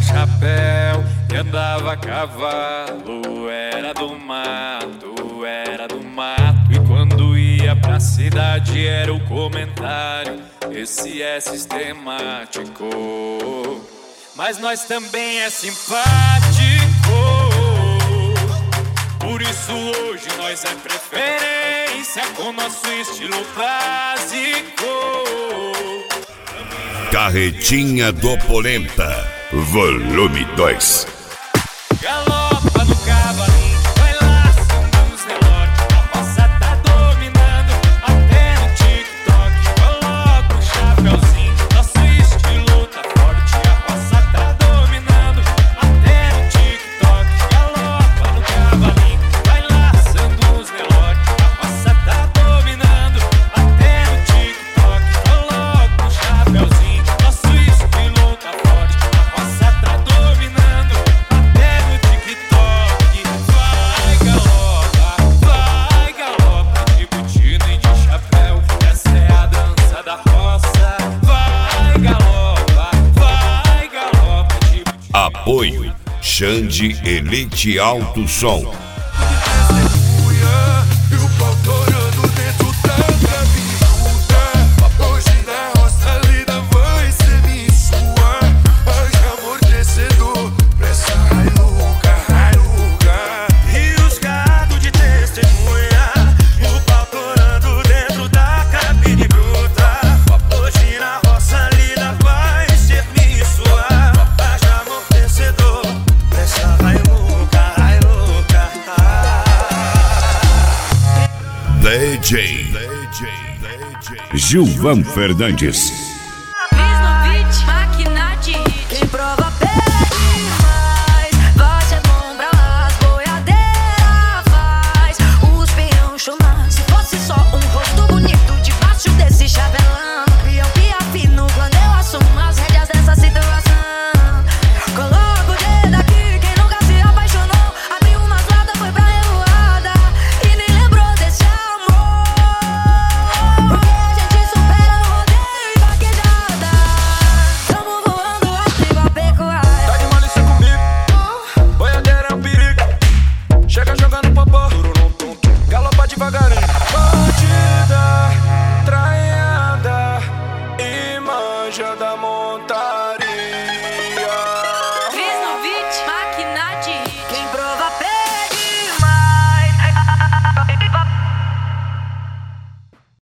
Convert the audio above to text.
chapéu e andava a cavalo. Era do mato, era do mato. E quando ia pra cidade era o comentário: esse é sistemático, mas nós também é simpático. Por isso hoje nós é preferência com nosso estilo básico. Carretinha do Polenta, volume 2. Galopa no cavalinho, vai lá, samba nos relógios. A roça tá dominando, até no TikTok. Coloca o chapéuzinho, nosso estilo tá forte. A roça tá dominando, até no TikTok. Galopa no cavalinho, vai lá, samba nos relógios. A roça tá dominando, até no TikTok. Coloca o chapéuzinho, nosso estilo tá forte. A roça tá dominando, até no TikTok. Vai galopa, de botina e de chapéu. Essa é a dança da roça. Vai galopa, de botina. Apoio Xande Elite Alto Som. DJ Gilvan Fernandes.